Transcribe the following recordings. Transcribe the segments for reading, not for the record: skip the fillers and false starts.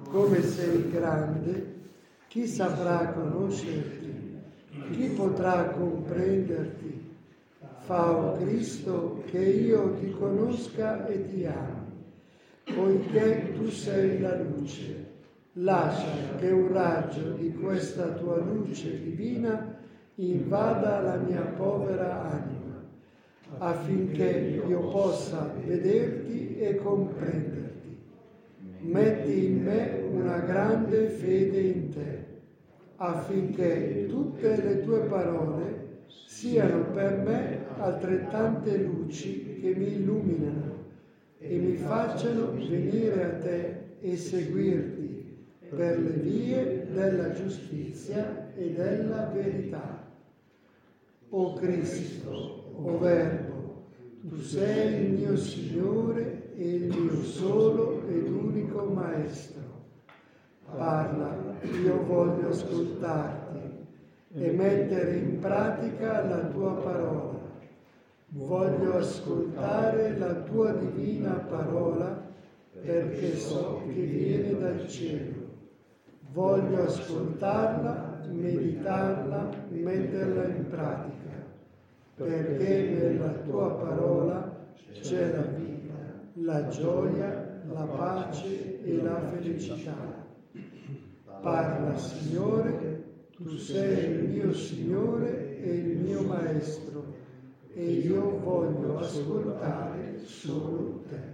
come sei grande, chi saprà conoscerti? Chi potrà comprenderti? Fa, o Cristo, che io ti conosca e ti ami, poiché tu sei la luce. Lascia che un raggio di questa tua luce divina invada la mia povera anima, affinché io possa vederti e comprenderti. Metti in me una grande fede in te, affinché tutte le tue parole siano per me altrettante luci che mi illuminano e mi facciano venire a te e seguirti per le vie della giustizia e della verità. O Cristo, o Verbo, tu sei il mio Signore e il mio solo ed unico Maestro. Parla, io voglio ascoltarti e mettere in pratica la tua parola. Voglio ascoltare la tua divina parola perché so che viene dal cielo. Voglio ascoltarla, meditarla, metterla in pratica, perché nella tua parola c'è la vita, la gioia, la pace e la felicità. Parla, Signore, tu sei il mio Signore e il mio Maestro, e io voglio ascoltare solo te.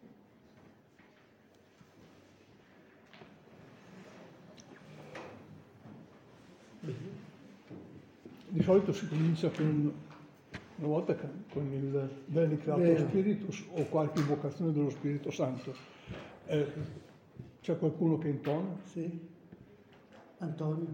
Di solito si comincia una volta con il Veni Creator Spiritus o qualche invocazione dello Spirito Santo. C'è qualcuno che intona? Sì, Antonio.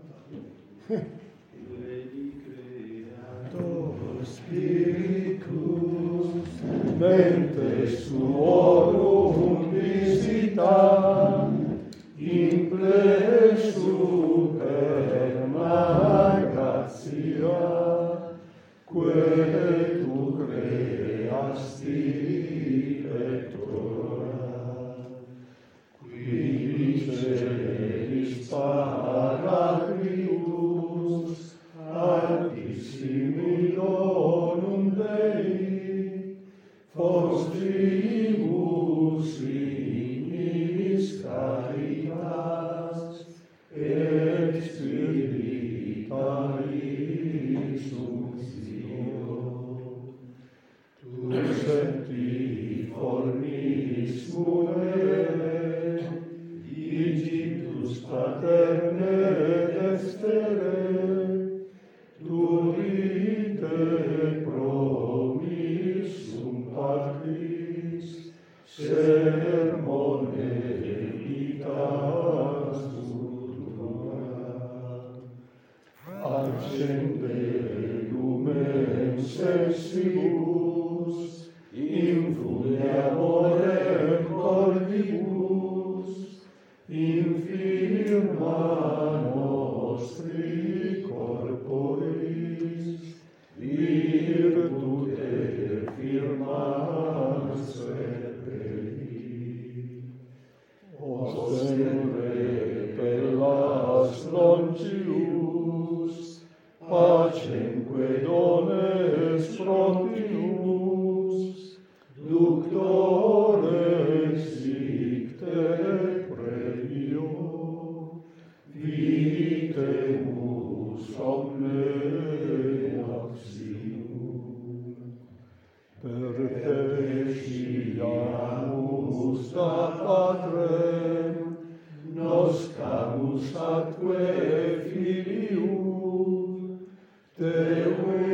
Veni Creator Spiritus, mentes suorum visita, in ple superna gratia, que tu creasti pectora, qui celis Paraclitus, altissimi donum Dei, forstribus ignis caritas, et spiritualis unctio. Tu septiformis muere, igitus paterne destere, durite promissum patris, sermone vitas futura. Accende lumen sensibus, infunde amorem cordibus, infirma nostri corporis, virtute firma serperi. Ostenere pellas longius, pacemque dones frontinus, ductores icte premio, vitemus omne axium. Per te sciamus da Patrem, noscamus atque filium, Deue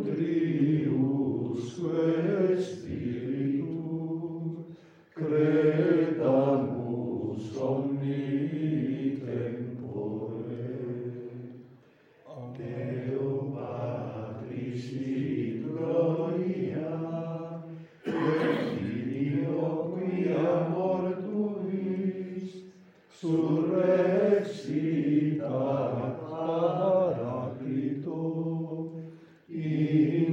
utriusque Spiritum, credamus omnitempore. Deo Patris in gloria, et Filio quia mortuis, surrexitat Paraclito, in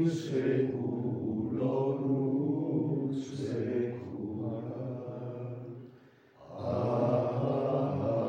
seculorum secula. Amen.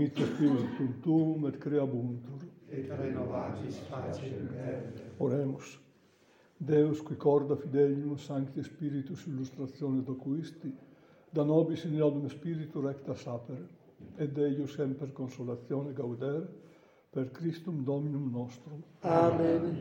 Domitia Spiritum Tuum et creabuntur. Et renovatis faciem perdere. Oremus. Deus qui corda fidelium Sancti Spiritus illustratione docuisti, da nobis in eodum spiritu recta sapere, et Eius semper consolatione gauder, per Christum Dominum nostrum. Amen.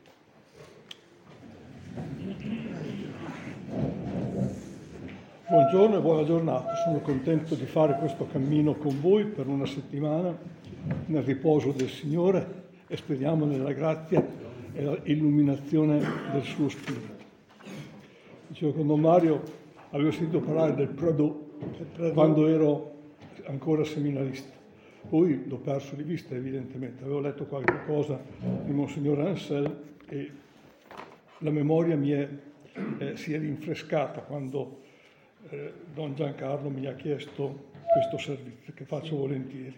Buongiorno e buona giornata. Sono contento di fare questo cammino con voi per una settimana nel riposo del Signore e speriamo nella grazia e l'illuminazione del suo spirito. Dicevo con Don Mario, avevo sentito parlare del Pradot quando ero ancora seminarista, poi l'ho perso di vista evidentemente, avevo letto qualche cosa di Monsignor Ansel e la memoria si è rinfrescata quando Don Giancarlo mi ha chiesto questo servizio, che faccio volentieri.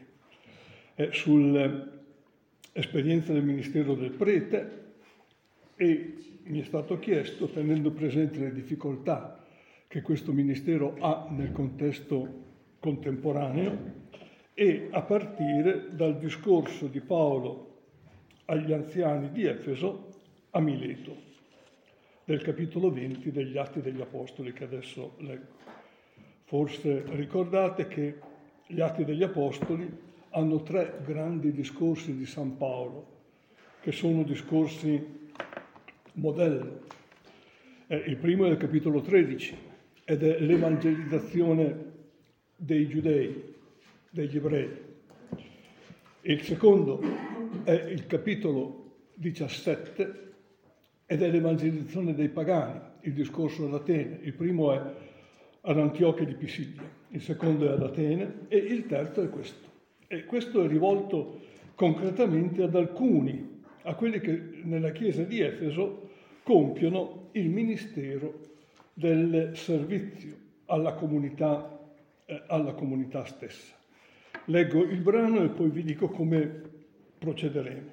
Sull'esperienza del ministero del prete, e mi è stato chiesto, tenendo presente le difficoltà che questo ministero ha nel contesto contemporaneo, e a partire dal discorso di Paolo agli anziani di Efeso a Mileto, del capitolo 20 degli Atti degli Apostoli, che adesso leggo. Forse ricordate che gli Atti degli Apostoli hanno 3 grandi discorsi di San Paolo, che sono discorsi modello. Il primo è il capitolo 13 ed è l'evangelizzazione dei giudei, degli ebrei. Il secondo è il capitolo 17 ed è l'evangelizzazione dei pagani, il discorso ad Atene. Il primo è ad Antiochia di Pisidia, il secondo è ad Atene e il terzo è questo. E questo è rivolto concretamente ad alcuni, a quelli che nella chiesa di Efeso compiono il ministero del servizio alla comunità stessa. Leggo il brano e poi vi dico come procederemo.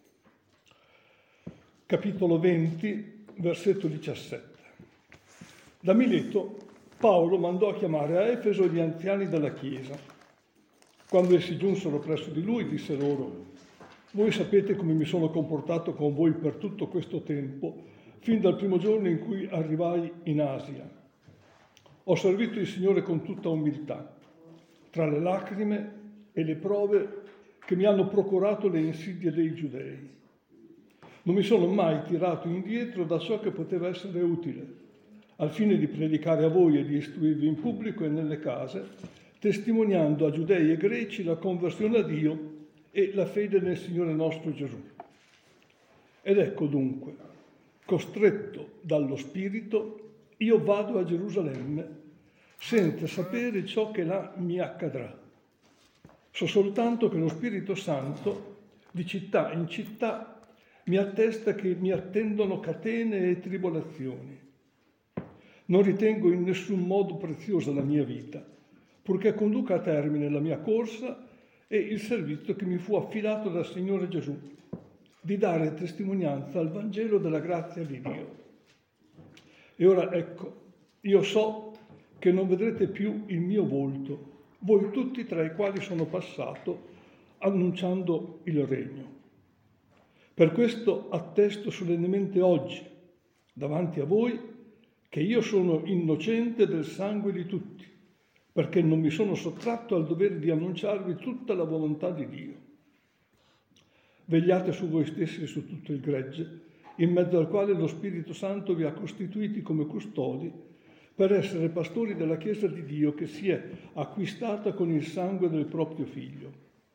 Capitolo 20, versetto 17. Da Mileto Paolo mandò a chiamare a Efeso gli anziani della chiesa. Quando essi giunsero presso di lui, disse loro: voi sapete come mi sono comportato con voi per tutto questo tempo, fin dal primo giorno in cui arrivai in Asia. Ho servito il Signore con tutta umiltà, tra le lacrime e le prove che mi hanno procurato le insidie dei giudei. Non mi sono mai tirato indietro da ciò che poteva essere utile, al fine di predicare a voi e di istruirvi in pubblico e nelle case, testimoniando a giudei e greci la conversione a Dio e la fede nel Signore nostro Gesù. Ed ecco dunque, costretto dallo Spirito, io vado a Gerusalemme senza sapere ciò che là mi accadrà. So soltanto che lo Spirito Santo, di città in città, mi attesta che mi attendono catene e tribolazioni. Non ritengo in nessun modo preziosa la mia vita, purché conduca a termine la mia corsa e il servizio che mi fu affidato dal Signore Gesù, di dare testimonianza al Vangelo della grazia di Dio. E ora ecco, io so che non vedrete più il mio volto, voi tutti tra i quali sono passato, annunciando il regno. Per questo attesto solennemente oggi, davanti a voi, che io sono innocente del sangue di tutti, perché non mi sono sottratto al dovere di annunciarvi tutta la volontà di Dio. Vegliate su voi stessi e su tutto il gregge, in mezzo al quale lo Spirito Santo vi ha costituiti come custodi, per essere pastori della Chiesa di Dio che si è acquistata con il sangue del proprio Figlio.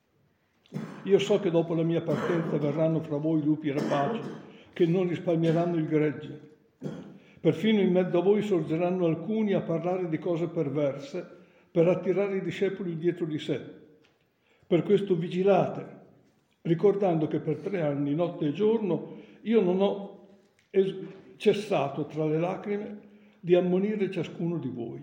Io so che dopo la mia partenza verranno fra voi lupi rapaci, che non risparmieranno il gregge. Perfino in mezzo a voi sorgeranno alcuni a parlare di cose perverse, per attirare i discepoli dietro di sé. Per questo vigilate, ricordando che per 3 anni, notte e giorno, io non ho cessato tra le lacrime di ammonire ciascuno di voi.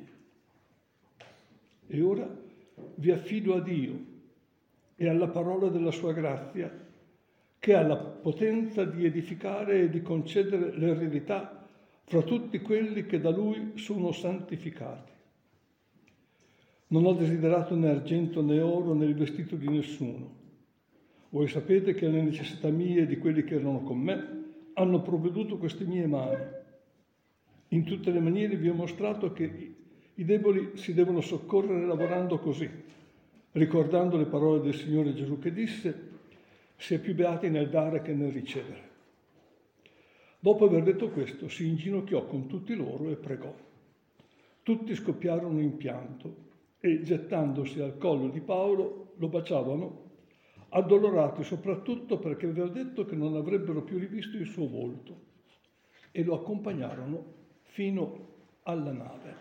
E ora vi affido a Dio e alla parola della sua grazia, che ha la potenza di edificare e di concedere l'eredità fra tutti quelli che da Lui sono santificati. Non ho desiderato né argento né oro né il vestito di nessuno. Voi sapete che alle necessità mie e di quelli che erano con me hanno provveduto queste mie mani. In tutte le maniere vi ho mostrato che i deboli si devono soccorrere lavorando così, ricordando le parole del Signore Gesù che disse: si è più beati nel dare che nel ricevere. Dopo aver detto questo, si inginocchiò con tutti loro e pregò. Tutti scoppiarono in pianto e, gettandosi al collo di Paolo, lo baciavano, addolorati soprattutto perché aveva detto che non avrebbero più rivisto il suo volto, e lo accompagnarono fino alla nave.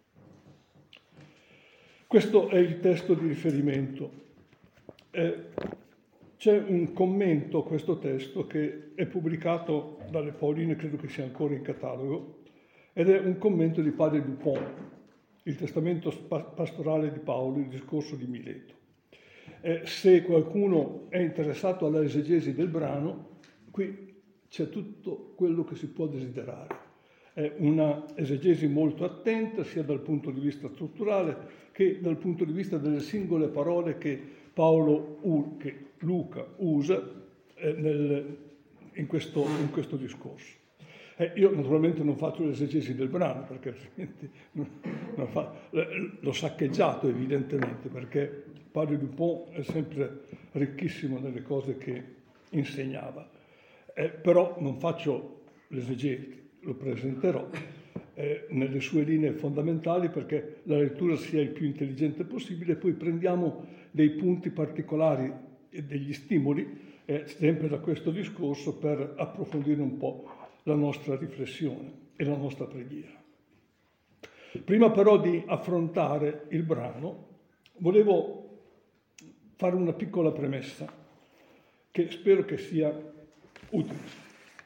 Questo è il testo di riferimento. C'è un commento a questo testo che è pubblicato dalle Pauline, credo che sia ancora in catalogo, ed è un commento di padre Dupont, il testamento pastorale di Paolo, il discorso di Mileto. Se qualcuno è interessato alla esegesi del brano, qui c'è tutto quello che si può desiderare. È una esegesi molto attenta, sia dal punto di vista strutturale che dal punto di vista delle singole parole che che Luca usa in questo discorso. Io naturalmente non faccio l'esegesi del brano, perché altrimenti l'ho saccheggiato evidentemente, perché padre Dupont è sempre ricchissimo nelle cose che insegnava. Però non faccio l'esegesi, lo presenterò nelle sue linee fondamentali perché la lettura sia il più intelligente possibile, poi prendiamo dei punti particolari e degli stimoli sempre da questo discorso per approfondire un po' la nostra riflessione e la nostra preghiera. Prima però di affrontare il brano, volevo fare una piccola premessa che spero che sia utile.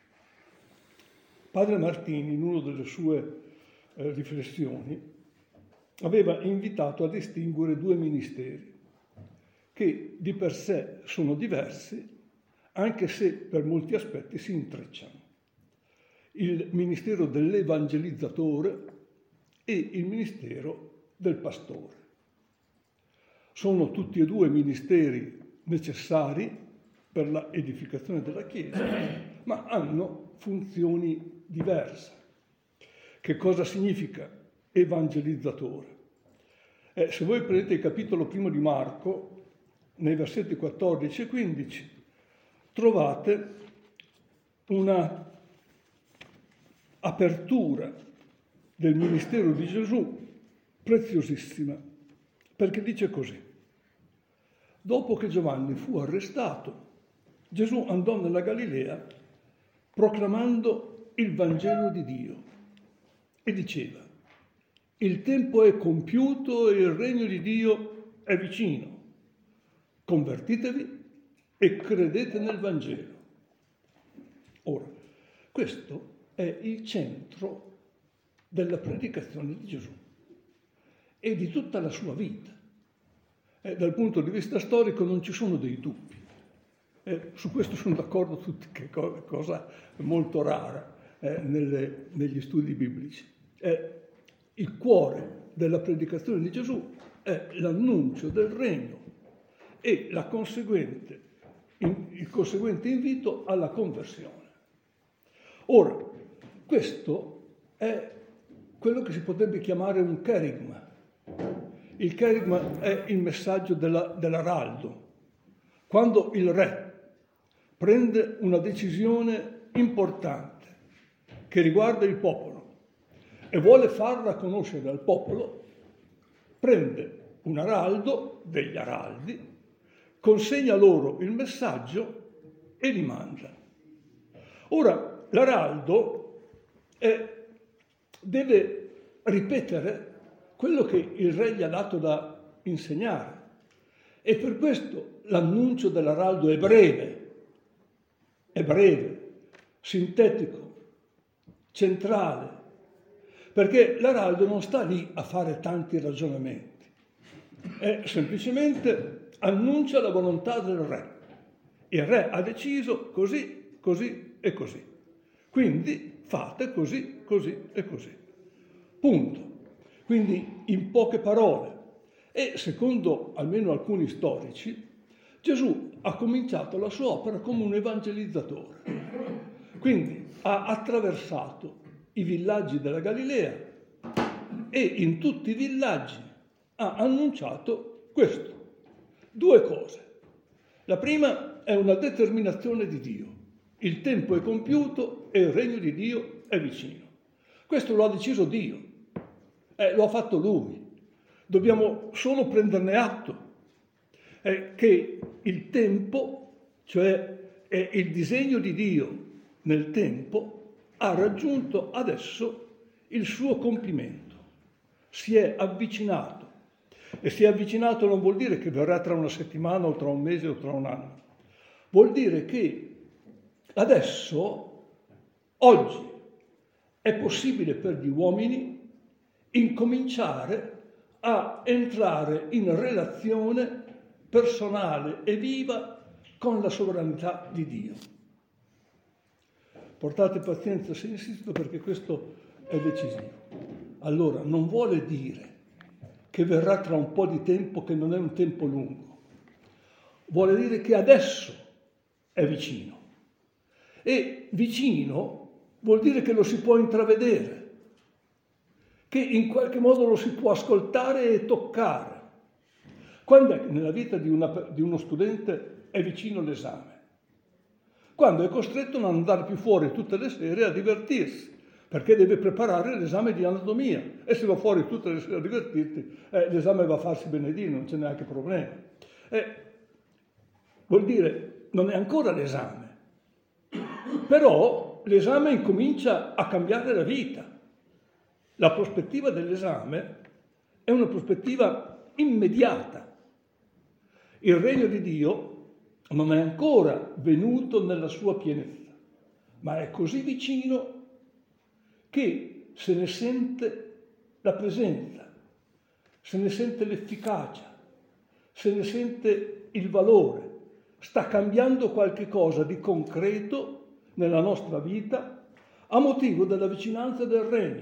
Padre Martini, in una delle sue riflessioni, aveva invitato a distinguere due ministeri che di per sé sono diversi, anche se per molti aspetti si intrecciano. Il ministero dell'evangelizzatore e il ministero del pastore. Sono tutti e due ministeri necessari per la edificazione della Chiesa, ma hanno funzioni diverse. Che cosa significa evangelizzatore? Se voi prendete il capitolo 1 di Marco, nei versetti 14 e 15, trovate una apertura del ministero di Gesù preziosissima, perché dice così: dopo che Giovanni fu arrestato, Gesù andò nella Galilea proclamando il Vangelo di Dio e diceva: il tempo è compiuto e il regno di Dio è vicino. Convertitevi e credete nel Vangelo. Ora, questo è il centro della predicazione di Gesù e di tutta la sua vita. Dal punto di vista storico non ci sono dei dubbi. Su questo sono d'accordo tutti, che è cosa molto rara negli studi biblici. Il cuore della predicazione di Gesù è l'annuncio del regno e il conseguente invito alla conversione. Ora, questo è quello che si potrebbe chiamare un cherigma. Il cherigma è il messaggio dell'araldo. Quando il re prende una decisione importante che riguarda il popolo e vuole farla conoscere al popolo, prende un araldo, degli araldi, consegna loro il messaggio e li manda. Ora, l'araldo deve ripetere quello che il re gli ha dato da insegnare, e per questo l'annuncio dell'araldo è breve, sintetico, centrale, perché l'araldo non sta lì a fare tanti ragionamenti, semplicemente annuncia la volontà del re. Il re ha deciso così, così e così. Quindi fate così, così e così. Punto. Quindi in poche parole. E secondo almeno alcuni storici, Gesù ha cominciato la sua opera come un evangelizzatore. Quindi ha attraversato i villaggi della Galilea e in tutti i villaggi ha annunciato questo. Due cose. La prima è una determinazione di Dio. Il tempo è compiuto e il regno di Dio è vicino. Questo lo ha deciso Dio, lo ha fatto Lui. Dobbiamo solo prenderne atto che il tempo, cioè il disegno di Dio nel tempo, ha raggiunto adesso il suo compimento. Si è avvicinato. E si è avvicinato non vuol dire che verrà tra una settimana o tra un mese o tra un anno. Vuol dire che adesso, oggi, è possibile per gli uomini incominciare a entrare in relazione personale e viva con la sovranità di Dio. Portate pazienza se insisto, perché questo è decisivo. Allora, non vuole dire che verrà tra un po' di tempo che non è un tempo lungo. Vuole dire che adesso è vicino. E vicino vuol dire che lo si può intravedere, che in qualche modo lo si può ascoltare e toccare. Quando è che nella vita di uno studente è vicino l'esame? Quando è costretto a non andare più fuori tutte le sere a divertirsi, perché deve preparare l'esame di anatomia, e se va fuori tutte le sere a divertirsi, l'esame va a farsi benedire, non c'è neanche problema. Vuol dire, non è ancora l'esame, però l'esame incomincia a cambiare la vita. La prospettiva dell'esame è una prospettiva immediata. Il regno di Dio non è ancora venuto nella sua pienezza, ma è così vicino che se ne sente la presenza, se ne sente l'efficacia, se ne sente il valore. Sta cambiando qualche cosa di concreto nella nostra vita a motivo della vicinanza del regno,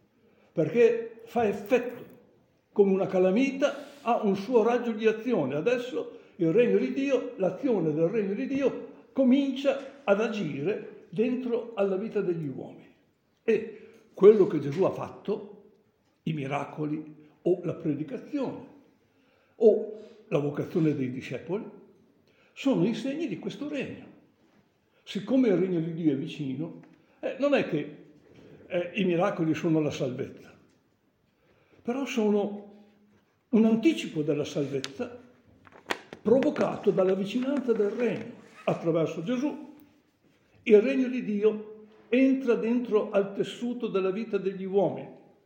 perché fa effetto. Come una calamita ha un suo raggio di azione. Adesso il regno di Dio, l'azione del regno di Dio comincia ad agire dentro alla vita degli uomini. E quello che Gesù ha fatto, i miracoli o la predicazione o la vocazione dei discepoli, sono i segni di questo regno. Siccome il regno di Dio è vicino, non è che i miracoli sono la salvezza, però sono un anticipo della salvezza provocato dalla vicinanza del regno. Attraverso Gesù, il regno di Dio entra dentro al tessuto della vita degli uomini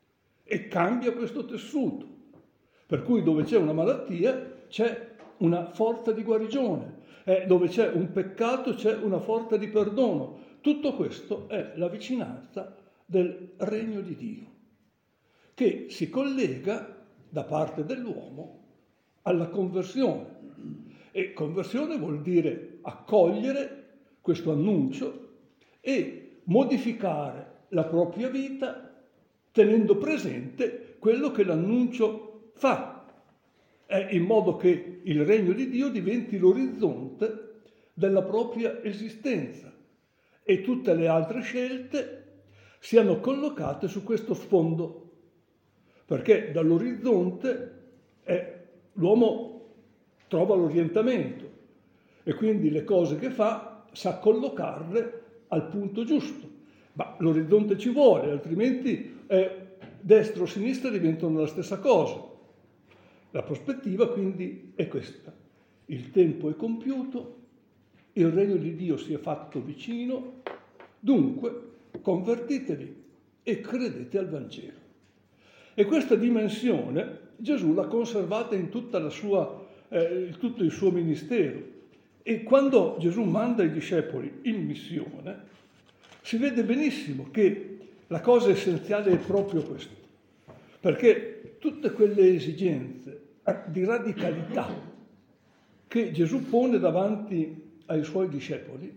e cambia questo tessuto. Per cui dove c'è una malattia c'è una forza di guarigione, dove c'è un peccato c'è una forza di perdono. Tutto questo è la vicinanza del regno di Dio, che si collega da parte dell'uomo alla conversione. E conversione vuol dire accogliere questo annuncio e modificare la propria vita tenendo presente quello che l'annuncio fa, in modo che il regno di Dio diventi l'orizzonte della propria esistenza e tutte le altre scelte siano collocate su questo sfondo, perché dall'orizzonte l'uomo trova l'orientamento e quindi le cose che fa sa collocarle al punto giusto. Ma l'orizzonte ci vuole, altrimenti destra o sinistra diventano la stessa cosa. La prospettiva quindi è questa. Il tempo è compiuto, il regno di Dio si è fatto vicino, dunque convertitevi e credete al Vangelo. E questa dimensione Gesù l'ha conservata in tutta tutto il suo ministero. E quando Gesù manda i discepoli in missione, si vede benissimo che la cosa essenziale è proprio questo, perché tutte quelle esigenze di radicalità che Gesù pone davanti ai suoi discepoli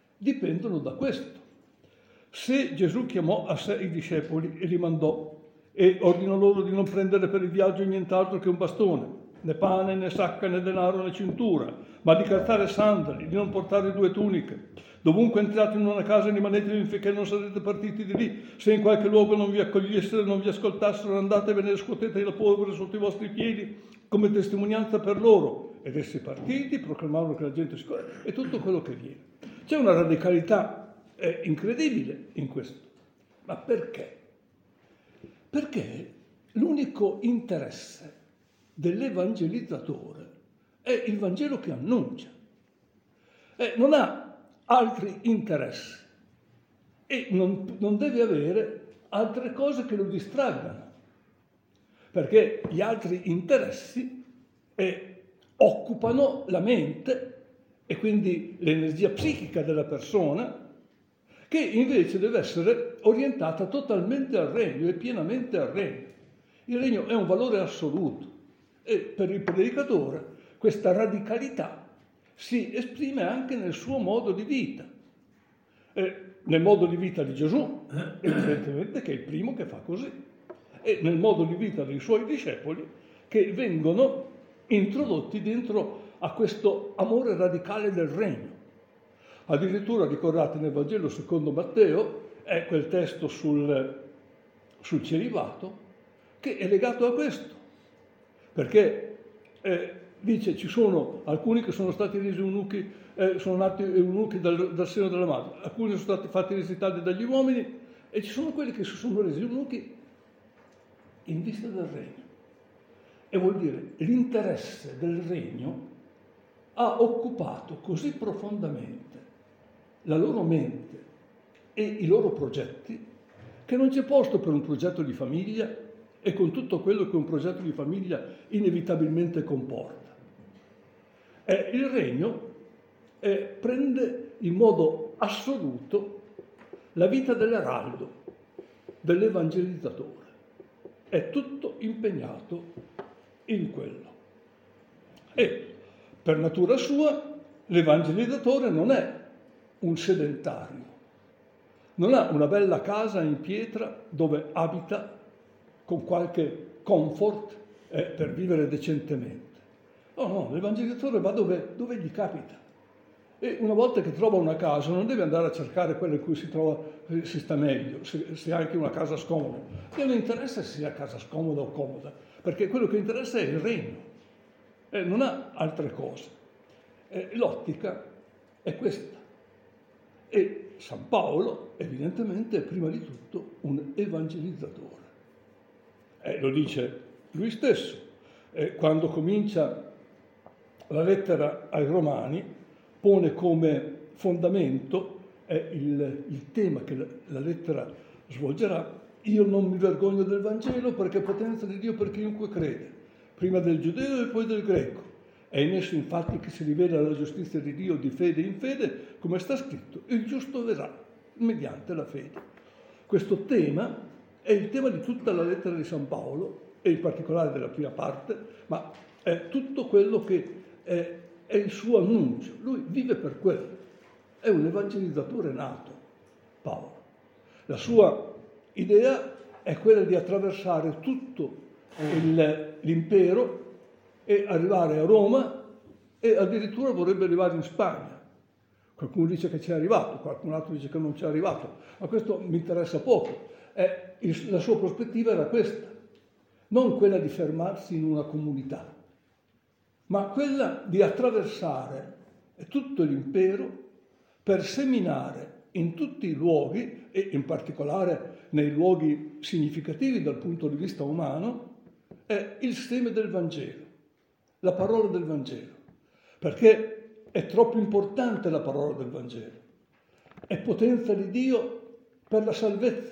dipendono da questo. Se Gesù chiamò a sé i discepoli e li mandò e ordinò loro di non prendere per il viaggio nient'altro che un bastone, né pane, né sacca, né denaro, né cintura, ma di calzare sandali, di non portare 2 tuniche. Dovunque entrate in una casa rimanetevi finché non sarete partiti di lì. Se in qualche luogo non vi accogliessero, non vi ascoltassero, andatevene e scuotete la polvere sotto i vostri piedi come testimonianza per loro. Ed essi partiti, proclamarono che la gente si corre e tutto quello che viene. C'è una radicalità incredibile in questo. Ma perché? Perché l'unico interesse dell'evangelizzatore è il Vangelo che annuncia. Non ha altri interessi e non deve avere altre cose che lo distraggano, perché gli altri interessi occupano la mente e quindi l'energia psichica della persona, che invece deve essere orientata totalmente al regno e pienamente al regno. Il regno è un valore assoluto e per il predicatore questa radicalità si esprime anche nel suo modo di vita. Nel modo di vita di Gesù, evidentemente, che è il primo che fa così, e nel modo di vita dei suoi discepoli, che vengono introdotti dentro a questo amore radicale del regno. Addirittura, ricordate, nel Vangelo secondo Matteo, è quel testo sul celibato che è legato a questo, perché dice ci sono alcuni che sono stati resi eunuchi, sono nati eunuchi dal seno della madre, alcuni sono stati fatti risultati dagli uomini e ci sono quelli che si sono resi eunuchi in vista del regno. E vuol dire l'interesse del regno ha occupato così profondamente la loro mente e i loro progetti che non c'è posto per un progetto di famiglia e con tutto quello che un progetto di famiglia inevitabilmente comporta. Il regno prende in modo assoluto la vita dell'eraldo, dell'evangelizzatore. È tutto impegnato in quello. E per natura sua l'evangelizzatore non è un sedentario, non ha una bella casa in pietra dove abita con qualche comfort per vivere decentemente. No, l'evangelizzatore va dove gli capita. E una volta che trova una casa non deve andare a cercare quella in cui si sta meglio, se ha anche una casa scomoda. E non interessa se sia casa scomoda o comoda, perché quello che interessa è il regno. Non ha altre cose. L'ottica è questa. E San Paolo, evidentemente, è prima di tutto un evangelizzatore. Lo dice lui stesso. Quando comincia la lettera ai Romani, pone come fondamento il tema che la lettera svolgerà: io non mi vergogno del Vangelo perché è potenza di Dio per chiunque crede, prima del giudeo e poi del greco. È in esso infatti che si rivela la giustizia di Dio di fede in fede, come sta scritto, il giusto verrà mediante la fede. Questo tema è il tema di tutta la lettera di San Paolo, e in particolare della prima parte, ma è tutto quello che è il suo annuncio. Lui vive per quello. È un evangelizzatore nato, Paolo. La sua idea è quella di attraversare tutto l'impero e arrivare a Roma, e addirittura vorrebbe arrivare in Spagna. Qualcuno dice che ci è arrivato, qualcun altro dice che non ci è arrivato, ma questo mi interessa poco. La sua prospettiva era questa, non quella di fermarsi in una comunità, ma quella di attraversare tutto l'impero per seminare in tutti i luoghi, e in particolare nei luoghi significativi dal punto di vista umano, il seme del Vangelo, la parola del Vangelo, perché è troppo importante la parola del Vangelo, è potenza di Dio per la salvezza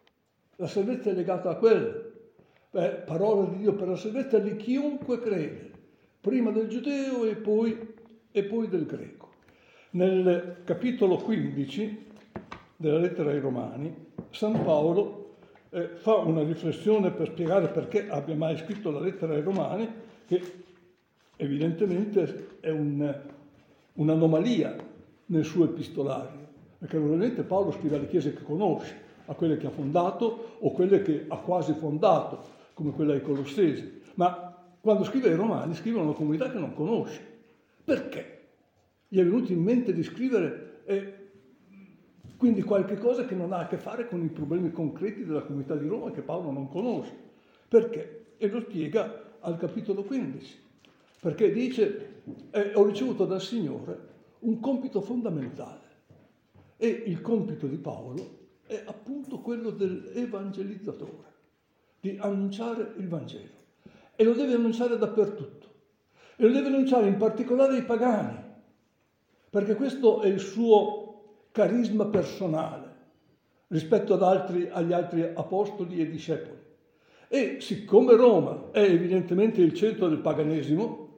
è legata a quello, parola di Dio per la salvezza di chiunque crede, prima del giudeo e poi del greco. Nel capitolo 15 della lettera ai Romani, San Paolo fa una riflessione per spiegare perché abbia mai scritto la lettera ai Romani, che evidentemente è un'anomalia nel suo epistolario, perché normalmente Paolo scrive alle chiese che conosce, a quelle che ha fondato o quelle che ha quasi fondato, come quella ai Colossesi. Ma quando scrive ai Romani, scrive una comunità che non conosce. Perché? Gli è venuto in mente di scrivere quindi qualche cosa che non ha a che fare con i problemi concreti della comunità di Roma che Paolo non conosce. Perché? E lo spiega al capitolo 15. Perché dice, ho ricevuto dal Signore un compito fondamentale. E il compito di Paolo è appunto quello dell'evangelizzatore, di annunciare il Vangelo. E lo deve annunciare dappertutto. E lo deve annunciare in particolare ai pagani, perché questo è il suo carisma personale rispetto agli altri apostoli e discepoli. E siccome Roma è evidentemente il centro del paganesimo,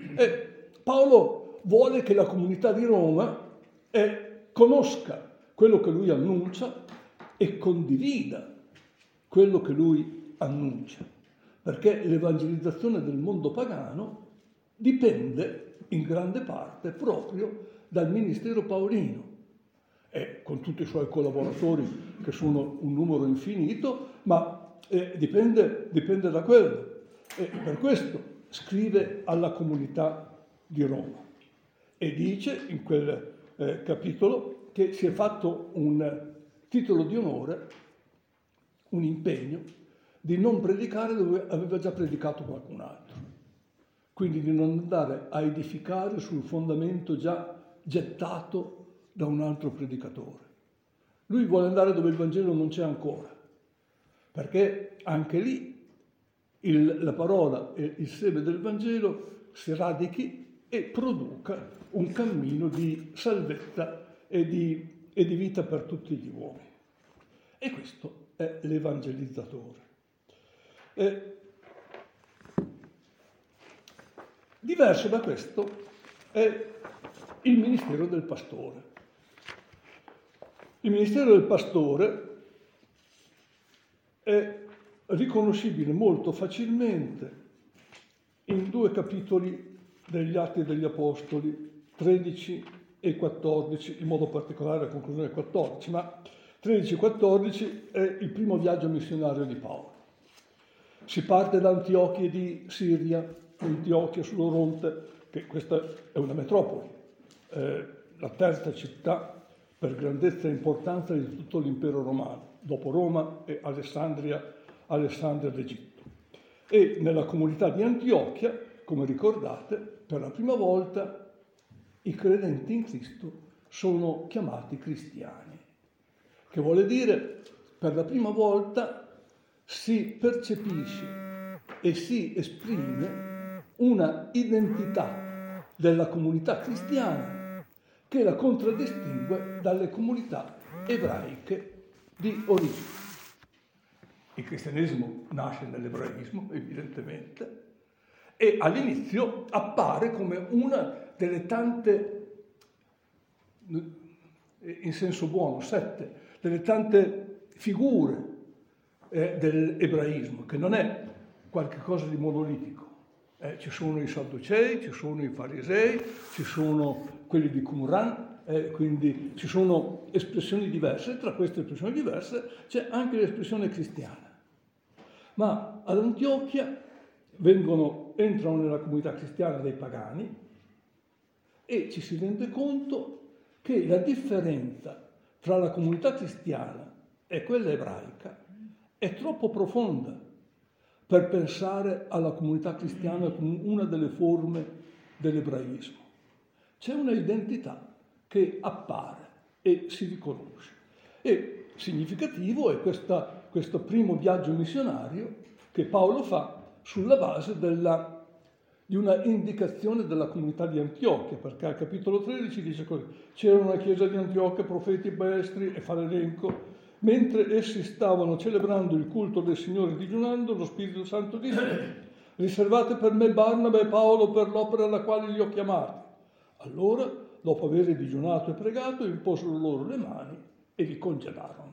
Paolo vuole che la comunità di Roma conosca quello che lui annuncia e condivida quello che lui annuncia, perché l'evangelizzazione del mondo pagano dipende in grande parte proprio dal ministero paolino, con tutti i suoi collaboratori che sono un numero infinito, ma dipende da quello. E per questo scrive alla comunità di Roma e dice in quel capitolo che si è fatto un titolo di onore, un impegno di non predicare dove aveva già predicato qualcun altro, quindi di non andare a edificare sul fondamento già gettato da un altro predicatore. Lui vuole andare dove il Vangelo non c'è ancora, perché anche lì la parola e il seme del Vangelo si radichi e produca un cammino di salvezza e di vita per tutti gli uomini. E questo è l'evangelizzatore. Diverso da questo è il ministero del pastore. Il ministero del pastore è riconoscibile molto facilmente in 2 capitoli degli Atti degli Apostoli, 13 e 14, in modo particolare la conclusione del 14, ma 13 e 14 è il primo viaggio missionario di Paolo. Si parte da Antiochia di Siria, Antiochia sull'Oronte, che questa è una metropoli, la terza città per grandezza e importanza di tutto l'impero romano, dopo Roma e Alessandria d'Egitto. E nella comunità di Antiochia, come ricordate, per la prima volta i credenti in Cristo sono chiamati cristiani, che vuole dire per la prima volta si percepisce e si esprime una identità della comunità cristiana che la contraddistingue dalle comunità ebraiche di origine. Il cristianesimo nasce nell'ebraismo, evidentemente, e all'inizio appare come una delle tante, in senso buono, sette, delle tante figure dell'ebraismo, che non è qualcosa di monolitico. Ci sono i Sadducei, ci sono i Farisei, ci sono quelli di Qumran, quindi ci sono espressioni diverse. Tra queste espressioni diverse c'è anche l'espressione cristiana. Ma ad Antiochia entrano nella comunità cristiana dei pagani e ci si rende conto che la differenza tra la comunità cristiana e quella ebraica è troppo profonda per pensare alla comunità cristiana come una delle forme dell'ebraismo. C'è una identità che appare e si riconosce. E significativo è questo primo viaggio missionario che Paolo fa sulla base di una indicazione della comunità di Antiochia, perché al capitolo 13 dice così: c'era una chiesa di Antiochia, profeti, maestri, e fa l'elenco. Mentre essi stavano celebrando il culto del Signore digiunando, lo Spirito Santo disse: riservate per me Barnaba e Paolo per l'opera alla quale li ho chiamati. Allora, dopo aver digiunato e pregato, imposero loro le mani e li congedarono.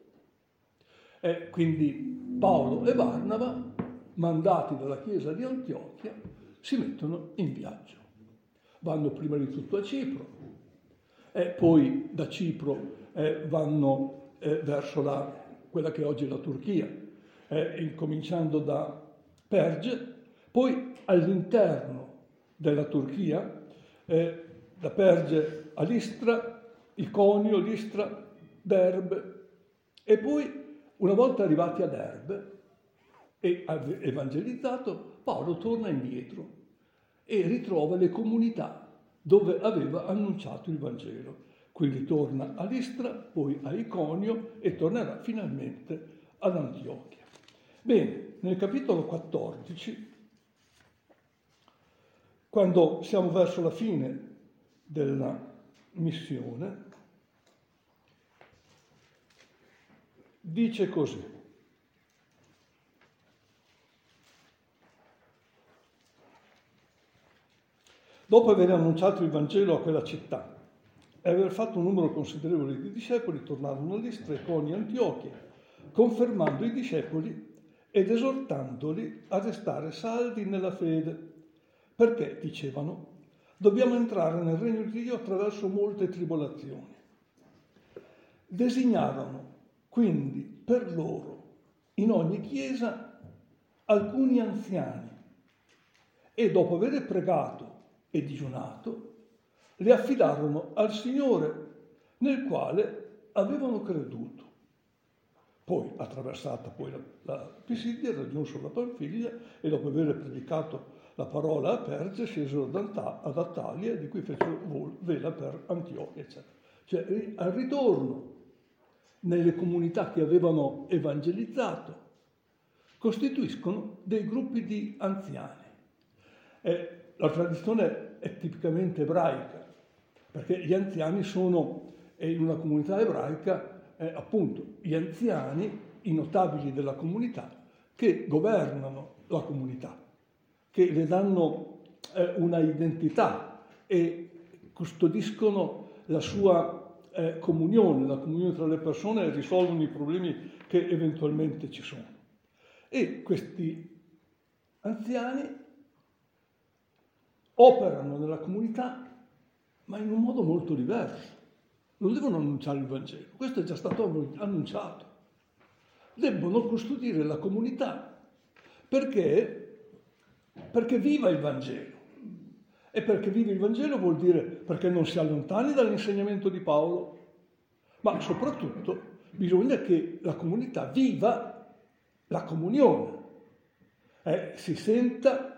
Quindi Paolo e Barnaba, mandati dalla chiesa di Antiochia, si mettono in viaggio. Vanno prima di tutto a Cipro, poi da Cipro vanno verso quella che oggi è la Turchia, incominciando da Perge, poi all'interno della Turchia, da Perge a Listra, Iconio, Listra, Derbe, e poi una volta arrivati a Derbe e evangelizzato, Paolo torna indietro e ritrova le comunità dove aveva annunciato il Vangelo. Quindi torna a Listra, poi a Iconio e tornerà finalmente ad Antiochia. Bene, nel capitolo 14, quando siamo verso la fine della missione, dice così: dopo aver annunciato il Vangelo a quella città e aver fatto un numero considerevole di discepoli, tornarono a Listra, Iconio e Antiochia, confermando i discepoli ed esortandoli a restare saldi nella fede, perché, dicevano, dobbiamo entrare nel regno di Dio attraverso molte tribolazioni. Designarono quindi per loro in ogni chiesa alcuni anziani e dopo aver pregato e digiunato li affidarono al Signore nel quale avevano creduto. Poi, attraversata poi la Pisidia, raggiunsero la Panfilia e dopo aver predicato la parola a Perge scesero ad Attalia, di cui fecero vela per Antiochia, eccetera. Cioè, al ritorno nelle comunità che avevano evangelizzato, costituiscono dei gruppi di anziani. La tradizione è tipicamente ebraica, perché gli anziani sono, in una comunità ebraica, appunto, gli anziani, i notabili della comunità, che governano la comunità, che le danno una identità e custodiscono la sua comunione, la comunione tra le persone, e risolvono i problemi che eventualmente ci sono. E questi anziani operano nella comunità, ma in un modo molto diverso. Non devono annunciare il Vangelo, questo è già stato annunciato. Debbono custodire la comunità perché viva il Vangelo. E perché vive il Vangelo vuol dire perché non si allontani dall'insegnamento di Paolo, ma soprattutto bisogna che la comunità viva la comunione, si senta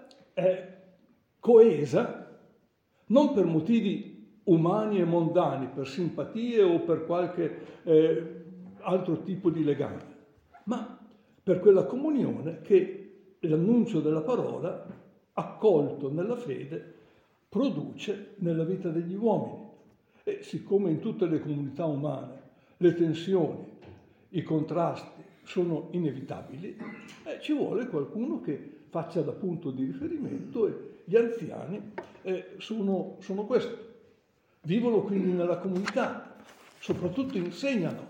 coesa, non per motivi umani e mondani, per simpatie o per qualche altro tipo di legame, ma per quella comunione che l'annuncio della parola, accolto nella fede, produce nella vita degli uomini. E siccome in tutte le comunità umane le tensioni, i contrasti sono inevitabili, ci vuole qualcuno che faccia da punto di riferimento, e gli anziani sono questo. Vivono quindi nella comunità, soprattutto insegnano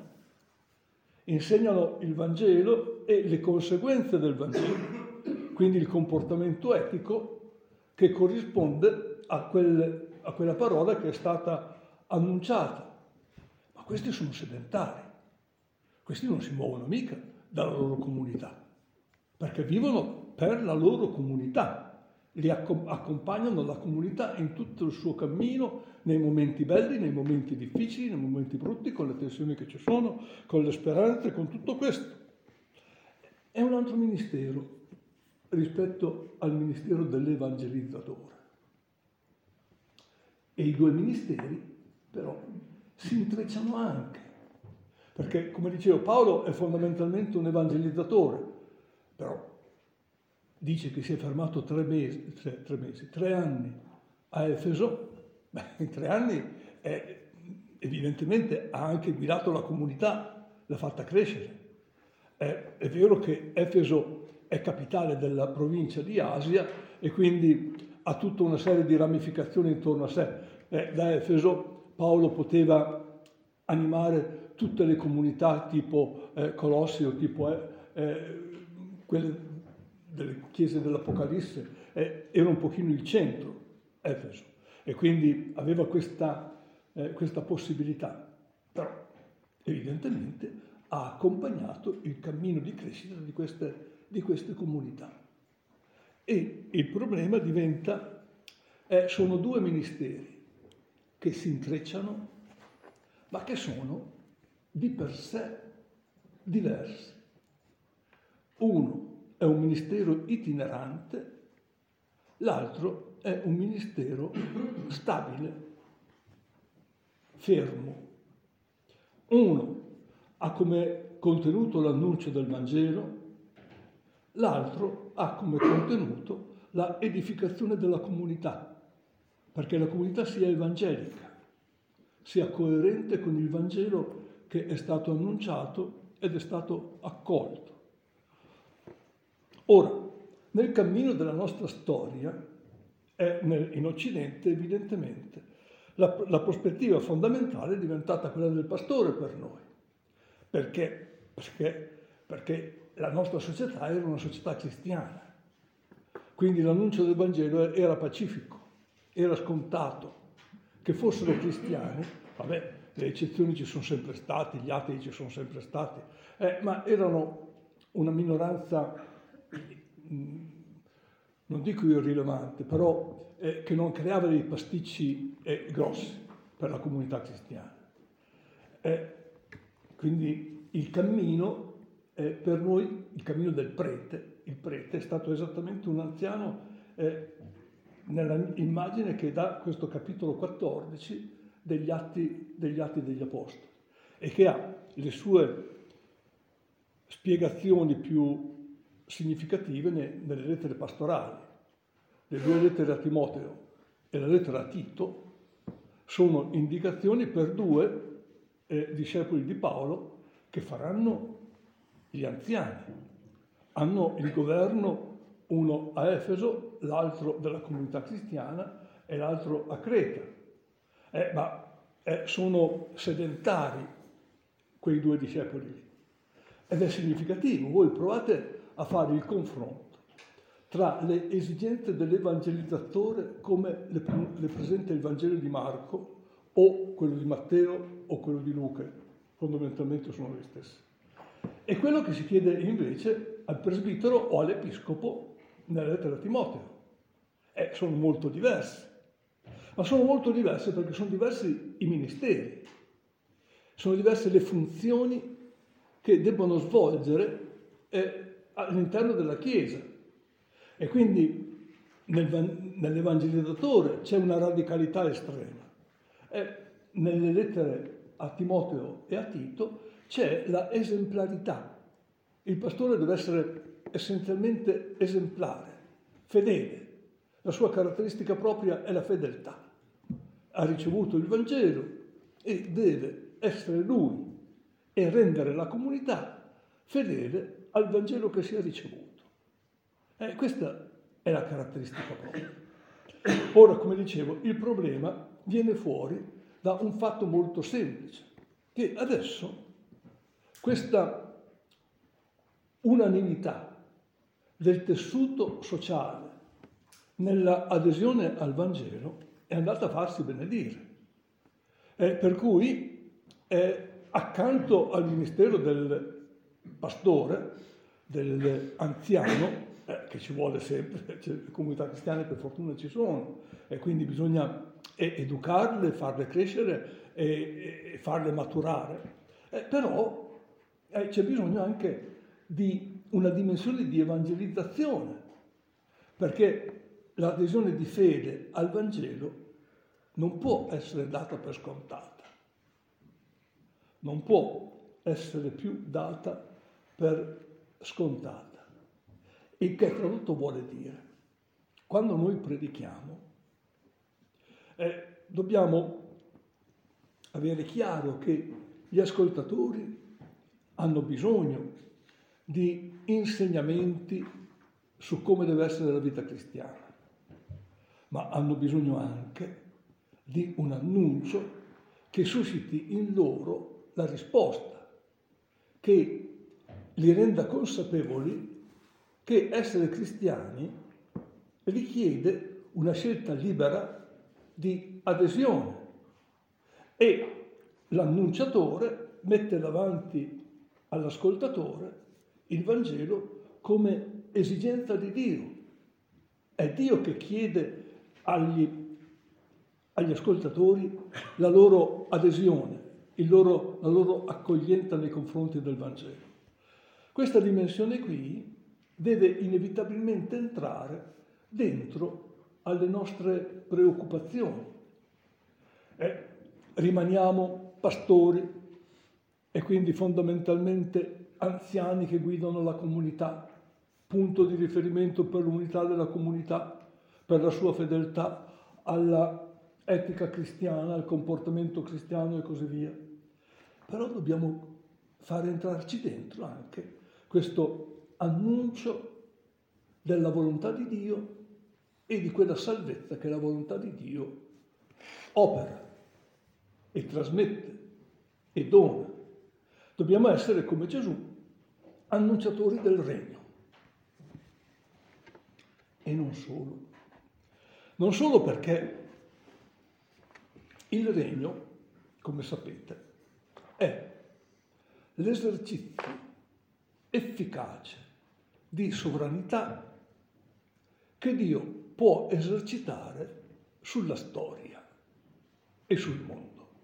il Vangelo e le conseguenze del Vangelo, quindi il comportamento etico che corrisponde a quella parola che è stata annunciata. Ma questi sono sedentari, questi non si muovono mica dalla loro comunità, perché vivono per la loro comunità, li accompagnano la comunità in tutto il suo cammino, nei momenti belli, nei momenti difficili, nei momenti brutti, con le tensioni che ci sono, con le speranze, con tutto questo. È un altro ministero rispetto al ministero dell'evangelizzatore. E i due ministeri, però, si intrecciano anche. Perché, come dicevo, Paolo è fondamentalmente un evangelizzatore, però dice che si è fermato 3 anni a Efeso. Beh, in 3 anni evidentemente ha anche guidato la comunità, l'ha fatta crescere. È vero che Efeso è capitale della provincia di Asia e quindi ha tutta una serie di ramificazioni intorno a sé. Da Efeso Paolo poteva animare tutte le comunità tipo Colossi o tipo quelle delle chiese dell'Apocalisse, era un pochino il centro, Efeso, e quindi aveva questa possibilità. Però evidentemente ha accompagnato il cammino di crescita di queste comunità. E il problema sono due ministeri che si intrecciano, ma che sono di per sé diversi. Uno è un ministero itinerante, l'altro è un ministero stabile, fermo. Uno ha come contenuto l'annuncio del Vangelo, l'altro ha come contenuto la edificazione della comunità, perché la comunità sia evangelica, sia coerente con il Vangelo che è stato annunciato ed è stato accolto. Ora, nel cammino della nostra storia, in Occidente evidentemente, la prospettiva fondamentale è diventata quella del pastore per noi. Perché la nostra società era una società cristiana. Quindi l'annuncio del Vangelo era pacifico, era scontato. Che fossero cristiani, vabbè, le eccezioni ci sono sempre state, gli atei ci sono sempre stati, ma erano una minoranza, non dico irrilevante, però che non creava dei pasticci grossi per la comunità cristiana. Quindi il cammino, per noi, il cammino del prete, il prete è stato esattamente un anziano nella immagine che dà questo capitolo 14 degli Atti degli Apostoli e che ha le sue spiegazioni più significative nelle lettere pastorali. Le due lettere a Timoteo e la lettera a Tito sono indicazioni per due discepoli di Paolo che faranno gli anziani. Hanno il governo, uno a Efeso, l'altro della comunità cristiana e l'altro a Creta. Sono sedentari quei due discepoli lì. Ed è significativo. Voi provate a fare il confronto tra le esigenze dell'evangelizzatore come le presenta il Vangelo di Marco o quello di Matteo o quello di Luca, fondamentalmente sono le stesse. E quello che si chiede invece al presbitero o all'episcopo nella lettera a Timoteo. Sono molto diverse, ma sono molto diverse perché sono diversi i ministeri, sono diverse le funzioni che debbono svolgere all'interno della Chiesa. E quindi nell'evangelizzatore c'è una radicalità estrema. Nelle lettere a Timoteo e a Tito c'è la esemplarità. Il pastore deve essere essenzialmente esemplare, fedele. La sua caratteristica propria è la fedeltà. Ha ricevuto il Vangelo e deve essere lui e rendere la comunità fedele al Vangelo che si è ricevuto. Questa è la caratteristica propria. Ora, come dicevo, il problema viene fuori da un fatto molto semplice, che adesso questa unanimità del tessuto sociale nella adesione al Vangelo è andata a farsi benedire. Per cui accanto al ministero del pastore, dell'anziano, che ci vuole sempre, le comunità cristiane per fortuna ci sono, e quindi bisogna educarle, farle crescere e farle maturare. Però c'è bisogno anche di una dimensione di evangelizzazione, perché l'adesione di fede al Vangelo non può essere data per scontata, non può essere più data per scontata. Il che tradotto vuole dire, quando noi predichiamo, dobbiamo avere chiaro che gli ascoltatori hanno bisogno di insegnamenti su come deve essere la vita cristiana, ma hanno bisogno anche di un annuncio che susciti in loro la risposta, che li renda consapevoli che essere cristiani richiede una scelta libera di adesione e l'annunciatore mette davanti all'ascoltatore il Vangelo come esigenza di Dio. È Dio che chiede agli ascoltatori la loro adesione, la loro accoglienza nei confronti del Vangelo. Questa dimensione qui deve inevitabilmente entrare dentro alle nostre preoccupazioni. Rimaniamo pastori e quindi fondamentalmente anziani che guidano la comunità, punto di riferimento per l'unità della comunità, per la sua fedeltà alla etica cristiana, al comportamento cristiano e così via. Però dobbiamo fare entrarci dentro anche questo annuncio della volontà di Dio e di quella salvezza che la volontà di Dio opera e trasmette e dona. Dobbiamo essere come Gesù, annunciatori del regno. E non solo. Non solo perché il regno, come sapete, è l'esercizio efficace di sovranità che Dio può esercitare sulla storia e sul mondo.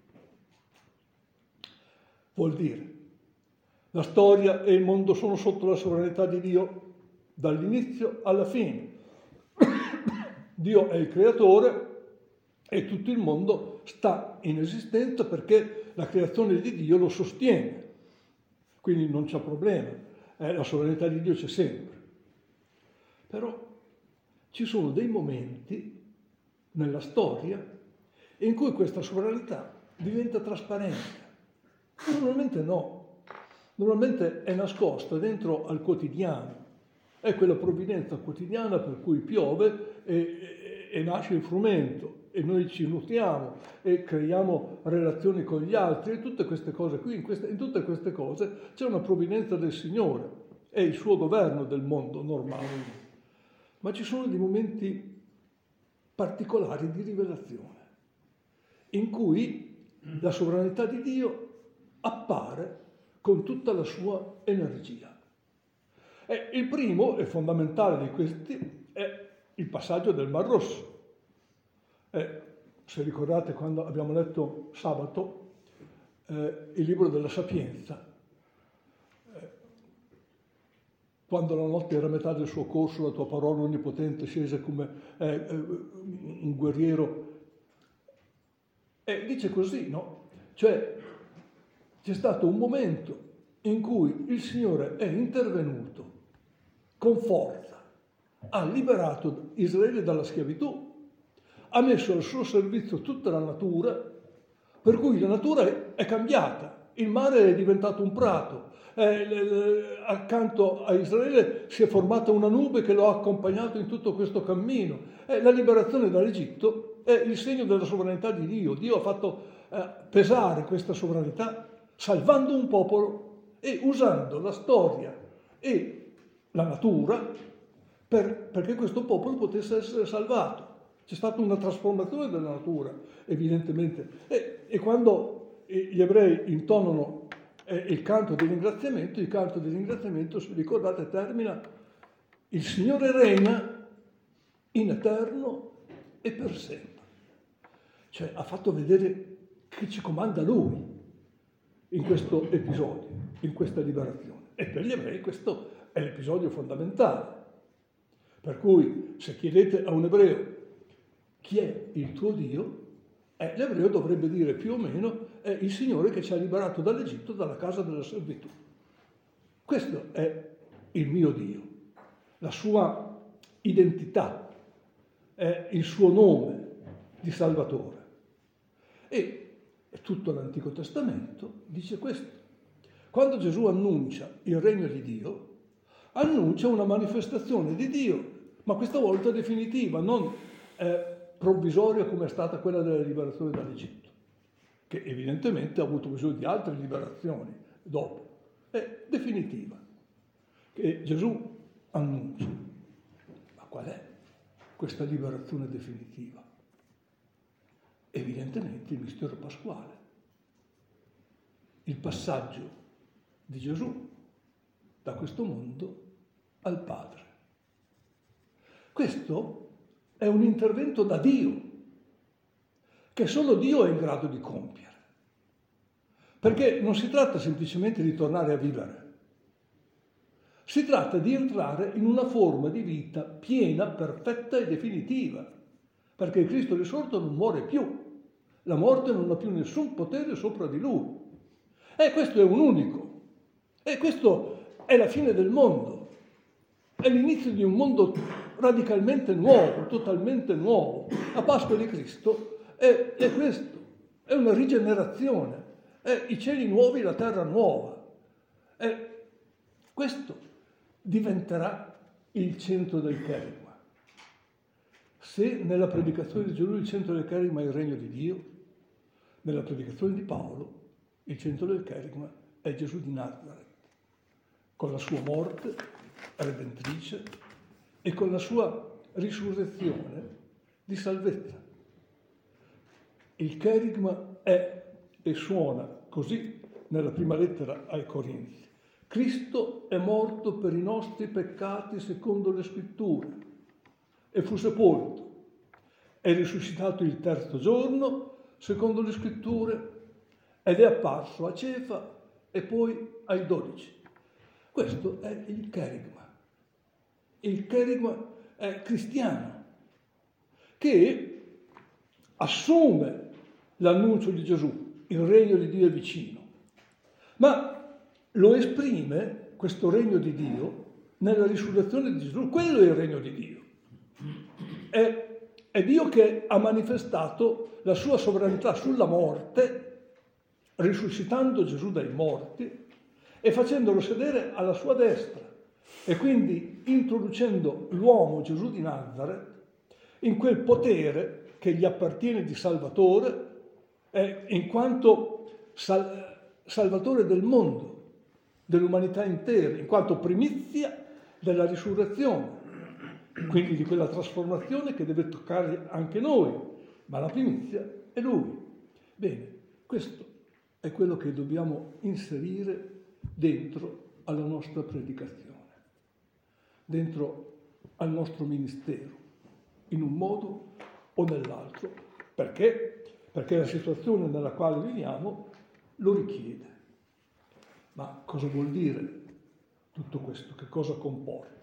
Vuol dire, la storia e il mondo sono sotto la sovranità di Dio dall'inizio alla fine. Dio è il creatore e tutto il mondo sta in esistenza perché la creazione di Dio lo sostiene. Quindi non c'è problema, la sovranità di Dio c'è sempre. Però ci sono dei momenti nella storia in cui questa sovranità diventa trasparente. Normalmente no. Normalmente è nascosta dentro al quotidiano. È quella provvidenza quotidiana per cui piove e nasce il frumento e noi ci nutriamo e creiamo relazioni con gli altri e tutte queste cose qui. In tutte queste cose c'è una provvidenza del Signore, è il suo governo del mondo normale. Ma ci sono dei momenti particolari di rivelazione in cui la sovranità di Dio appare con tutta la sua energia. E il primo e fondamentale di questi è il passaggio del Mar Rosso. Se ricordate quando abbiamo letto sabato il libro della Sapienza, quando la notte era a metà del suo corso, la tua parola onnipotente scese come un guerriero. Dice così, no? Cioè, c'è stato un momento in cui il Signore è intervenuto con forza, ha liberato Israele dalla schiavitù, ha messo al suo servizio tutta la natura, per cui la natura è cambiata, il mare è diventato un prato, accanto a Israele si è formata una nube che lo ha accompagnato in tutto questo cammino. La liberazione dall'Egitto è il segno della sovranità di Dio. Dio ha fatto pesare questa sovranità salvando un popolo e usando la storia e la natura perché questo popolo potesse essere salvato. C'è stata una trasformazione della natura, evidentemente. E quando gli ebrei intonano il canto di ringraziamento, se ricordate, termina: il Signore regna in eterno e per sempre. Cioè ha fatto vedere che ci comanda Lui in questo episodio, in questa liberazione. E per gli ebrei questo è l'episodio fondamentale. Per cui se chiedete a un ebreo chi è il tuo Dio, l'ebreo dovrebbe dire più o meno è il Signore che ci ha liberato dall'Egitto, dalla casa della servitù. Questo è il mio Dio, la sua identità, è il suo nome di Salvatore. E tutto l'Antico Testamento dice questo. Quando Gesù annuncia il regno di Dio, annuncia una manifestazione di Dio, ma questa volta definitiva, non provvisoria come è stata quella della liberazione dall'Egitto, che evidentemente ha avuto bisogno di altre liberazioni dopo. È definitiva, che Gesù annuncia. Ma qual è questa liberazione definitiva? Evidentemente il mistero pasquale, il passaggio di Gesù da questo mondo al Padre. Questo è un intervento da Dio, che solo Dio è in grado di compiere. Perché non si tratta semplicemente di tornare a vivere, si tratta di entrare in una forma di vita piena, perfetta e definitiva, perché Cristo risorto non muore più, la morte non ha più nessun potere sopra di lui. E questo è un unico, e questo è la fine del mondo, è l'inizio di un mondo radicalmente nuovo, totalmente nuovo. La Pasqua di Cristo è questo, è una rigenerazione, è i cieli nuovi, la terra nuova. E questo diventerà il centro del Kerigma. Se nella predicazione di Gesù il centro del Kerigma è il regno di Dio, nella predicazione di Paolo il centro del Kerigma è Gesù di Nazareth, con la sua morte redentrice e con la sua risurrezione di salvezza. Il Kerigma è e suona così nella prima lettera ai Corinzi. Cristo è morto per i nostri peccati secondo le Scritture e fu sepolto. È risuscitato il terzo giorno secondo le Scritture ed è apparso a Cefa e poi ai 12. Questo è il Kerigma. Il Kerigma è cristiano, che assume l'annuncio di Gesù, il regno di Dio è vicino, ma lo esprime, questo regno di Dio, nella risurrezione di Gesù. Quello è il regno di Dio. È Dio che ha manifestato la sua sovranità sulla morte, risuscitando Gesù dai morti e facendolo sedere alla sua destra, e quindi introducendo l'uomo Gesù di Nazareth in quel potere che gli appartiene di Salvatore, in quanto Salvatore del mondo, dell'umanità intera, in quanto primizia della risurrezione, quindi di quella trasformazione che deve toccare anche noi, ma la primizia è Lui. Bene, questo è quello che dobbiamo inserire dentro alla nostra predicazione, dentro al nostro ministero, in un modo o nell'altro. Perché? Perché la situazione nella quale viviamo lo richiede. Ma cosa vuol dire tutto questo? Che cosa comporta?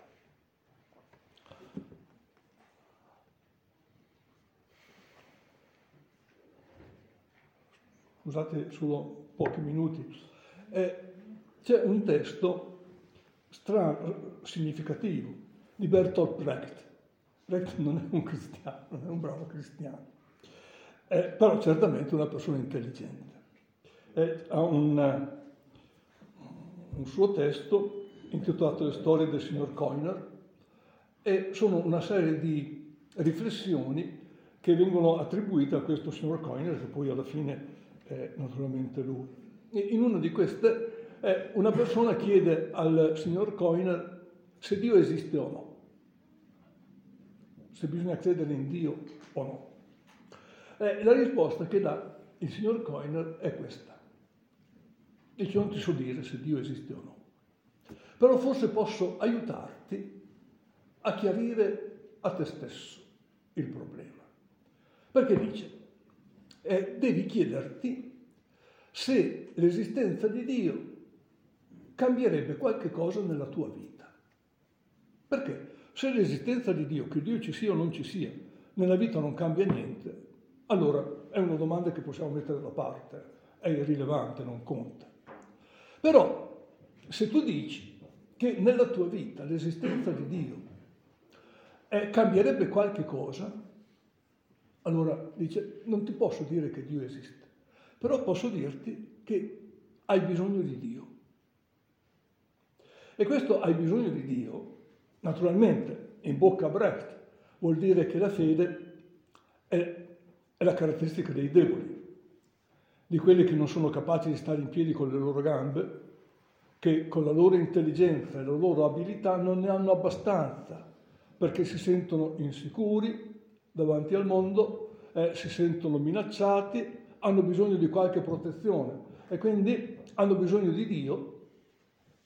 Scusate solo pochi minuti. C'è un testo significativo di Bertolt Brecht. Brecht non è un cristiano, non è un bravo cristiano, però certamente una persona intelligente. Ha un suo testo intitolato Le storie del signor Coiner, e sono una serie di riflessioni che vengono attribuite a questo signor Coiner, che poi alla fine è naturalmente lui. In una di queste una persona chiede al signor Coiner se Dio esiste o no, se bisogna credere in Dio o no. La risposta che dà il signor Coiner è questa. Dice: non ti so dire se Dio esiste o no, però forse posso aiutarti a chiarire a te stesso il problema. Perché dice, devi chiederti se l'esistenza di Dio cambierebbe qualche cosa nella tua vita. Perché se l'esistenza di Dio, che Dio ci sia o non ci sia, nella vita non cambia niente, allora è una domanda che possiamo mettere da parte, è irrilevante, non conta. Però se tu dici che nella tua vita l'esistenza di Dio cambierebbe qualche cosa, allora dice: non ti posso dire che Dio esiste, però posso dirti che hai bisogno di Dio. E questo hai bisogno di Dio, naturalmente, in bocca a Brecht, vuol dire che la fede è la caratteristica dei deboli, di quelli che non sono capaci di stare in piedi con le loro gambe, che con la loro intelligenza e la loro abilità non ne hanno abbastanza, perché si sentono insicuri davanti al mondo, si sentono minacciati, hanno bisogno di qualche protezione e quindi hanno bisogno di Dio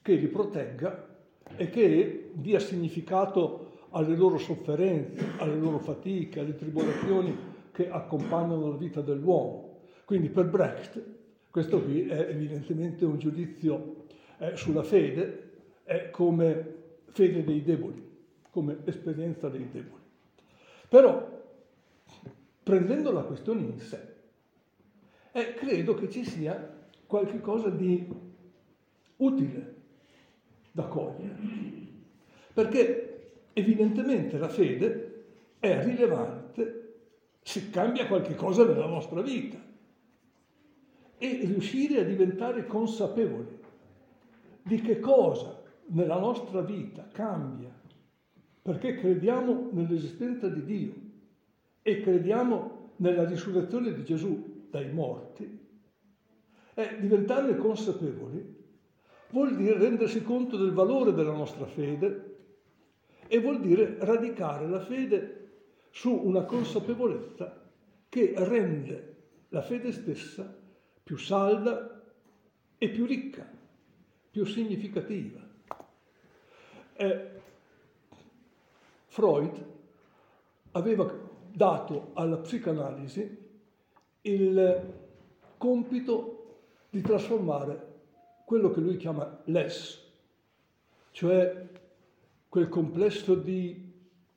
che li protegga e che dia significato alle loro sofferenze, alle loro fatiche, alle tribolazioni che accompagnano la vita dell'uomo. Quindi per Brecht questo qui è evidentemente un giudizio sulla fede, come fede dei deboli, come esperienza dei deboli. Però, prendendo la questione in sé, credo che ci sia qualche cosa di utile da cogliere, perché evidentemente la fede è rilevante se cambia qualche cosa nella nostra vita, e riuscire a diventare consapevoli di che cosa nella nostra vita cambia, perché crediamo nell'esistenza di Dio e crediamo nella risurrezione di Gesù dai morti, diventarne consapevoli vuol dire rendersi conto del valore della nostra fede e vuol dire radicare la fede su una consapevolezza che rende la fede stessa più salda e più ricca, più significativa. Freud aveva dato alla psicanalisi il compito di trasformare quello che lui chiama l'ess, cioè quel complesso di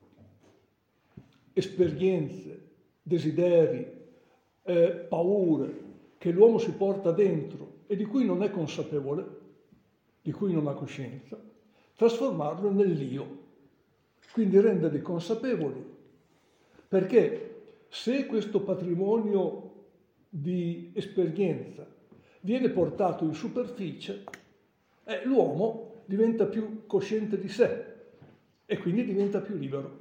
esperienze, desideri, paure che l'uomo si porta dentro e di cui non è consapevole, di cui non ha coscienza, trasformarlo nell'io, quindi renderli consapevoli, perché se questo patrimonio di esperienza viene portato in superficie, l'uomo diventa più cosciente di sé e quindi diventa più libero.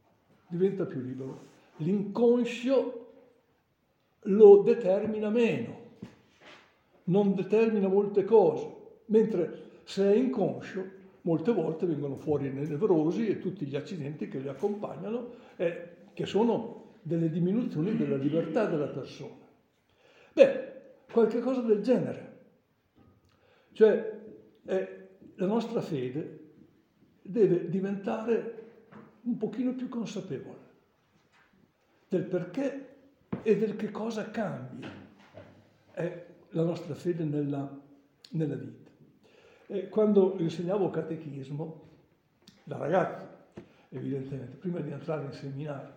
L'inconscio lo determina meno, non determina molte cose, mentre se è inconscio molte volte vengono fuori le nevrosi e tutti gli accidenti che li accompagnano, che sono delle diminuzioni della libertà della persona. Qualche cosa del genere. Cioè, la nostra fede deve diventare un pochino più consapevole del perché e del che cosa cambia la nostra fede nella vita. Quando insegnavo catechismo, da ragazzo, evidentemente, prima di entrare in seminario,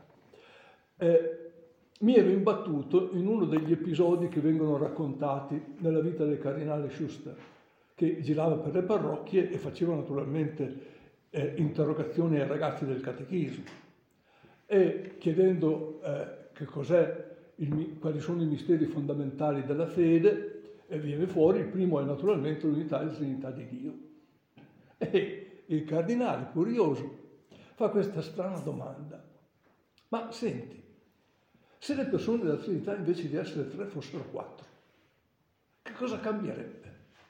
mi ero imbattuto in uno degli episodi che vengono raccontati nella vita del cardinale Schuster, che girava per le parrocchie e faceva naturalmente interrogazioni ai ragazzi del catechismo, e chiedendo che cos'è quali sono i misteri fondamentali della fede, e viene fuori, il primo è naturalmente l'unità e la Trinità di Dio. E il cardinale, curioso, fa questa strana domanda: ma senti, se le persone della Trinità invece di essere 3 fossero 4, che cosa cambierebbe?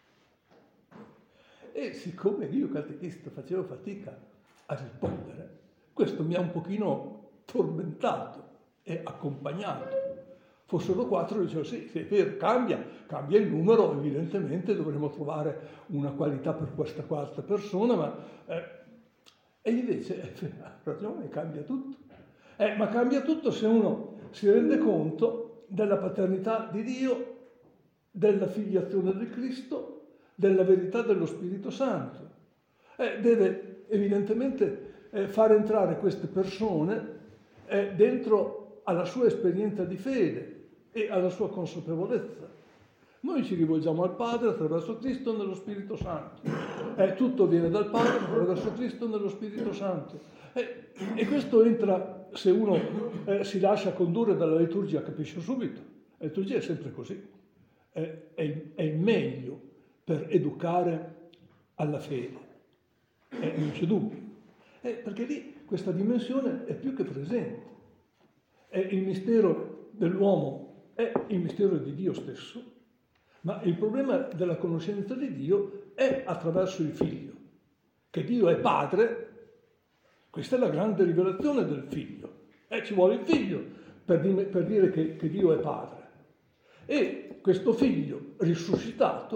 E siccome io catechista facevo fatica a rispondere, questo mi ha un pochino tormentato e accompagnato. Fossero 4, dicevo sì, è vero, cambia il numero, evidentemente dovremo trovare una qualità per questa quarta persona, ma e invece ha ragione, cambia tutto. Ma cambia tutto se uno si rende conto della paternità di Dio, della filiazione di Cristo, della verità dello Spirito Santo. Deve evidentemente far entrare queste persone dentro alla sua esperienza di fede e alla sua consapevolezza. Noi ci rivolgiamo al Padre attraverso Cristo nello Spirito Santo. Tutto viene dal Padre attraverso Cristo nello Spirito Santo. E questo entra, se uno si lascia condurre dalla liturgia, capisce subito. La liturgia è sempre così. È il meglio per educare alla fede. Non c'è dubbio. Perché lì questa dimensione è più che presente. Il mistero dell'uomo è il mistero di Dio stesso, ma il problema della conoscenza di Dio è attraverso il Figlio. Che Dio è Padre, questa è la grande rivelazione del Figlio. Ci vuole il Figlio per dire che Dio è Padre. E questo Figlio risuscitato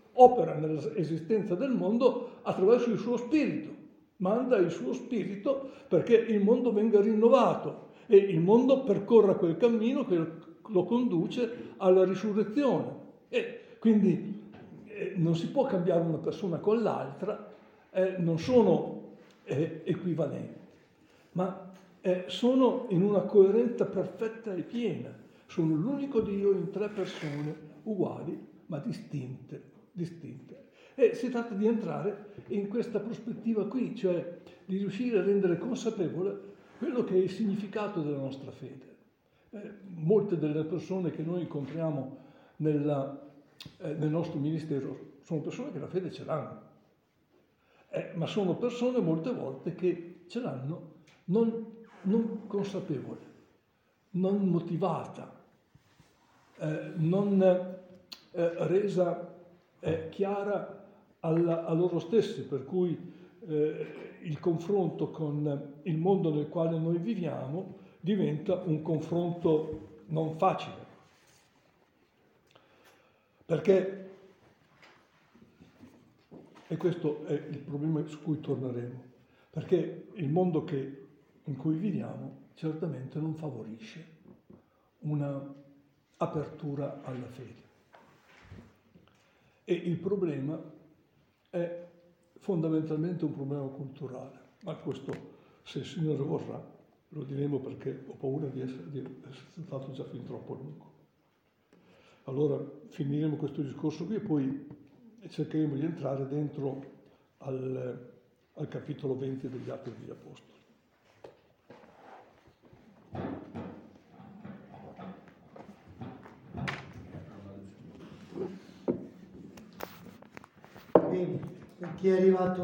opera nell'esistenza del mondo attraverso il suo spirito, manda il suo spirito perché il mondo venga rinnovato e il mondo percorra quel cammino che lo conduce alla risurrezione. E quindi non si può cambiare una persona con l'altra, non sono equivalenti, ma sono in una coerenza perfetta e piena. Sono l'unico Dio in tre persone uguali ma distinte. E si tratta di entrare in questa prospettiva qui, cioè di riuscire a rendere consapevole quello che è il significato della nostra fede. Molte delle persone che noi incontriamo nel nostro ministero sono persone che la fede ce l'hanno, ma sono persone molte volte che ce l'hanno non consapevole, non motivata, non resa chiara a loro stessi, per cui il confronto con il mondo nel quale noi viviamo diventa un confronto non facile. Perché, e questo è il problema su cui torneremo, perché il mondo in cui viviamo certamente non favorisce una apertura alla fede. E il problema è fondamentalmente un problema culturale, ma questo, se il Signore vorrà, lo diremo perché ho paura di essere stato già fin troppo lungo. Allora finiremo questo discorso qui e poi cercheremo di entrare dentro al capitolo 20 degli Atti degli Apostoli. Bene, per chi è arrivato